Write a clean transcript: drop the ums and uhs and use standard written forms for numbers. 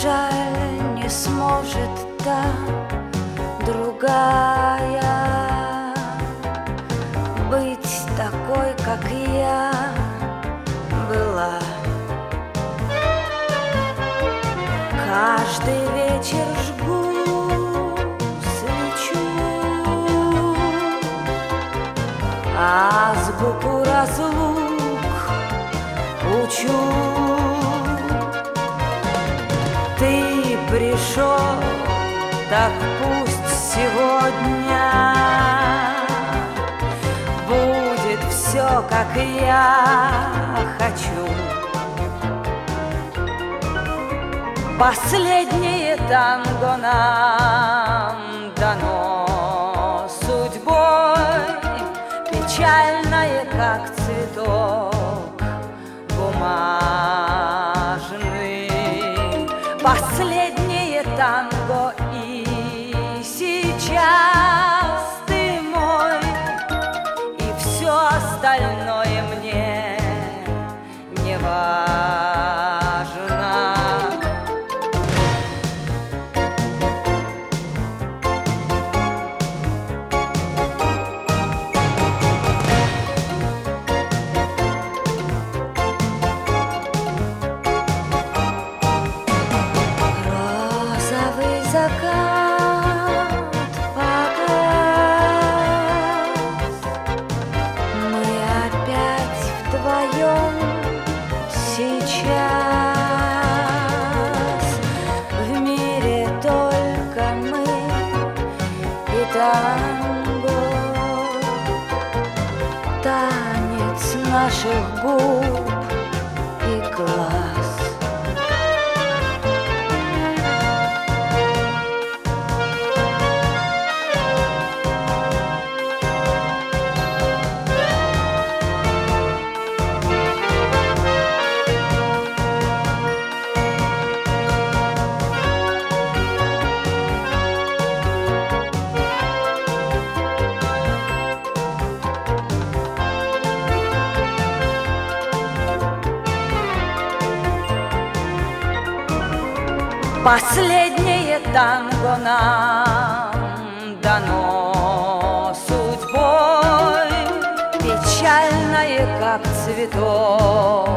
Жаль, не сможет та другая быть такой, как я была. Каждый вечер жгу свечу, азбуку разлук учу. Ты пришел, так пусть сегодня будет все, как я хочу. Последнее танго нам дано судьбой, печальное, как цветок бумажный. Последнее танго, и сейчас ты мой, и все остальное мне не важно. Закат погас, мы опять вдвоем сейчас. В мире только мы и танго, танец наших губ и глаз. Последнее танго нам дано судьбой, печальное, как цветок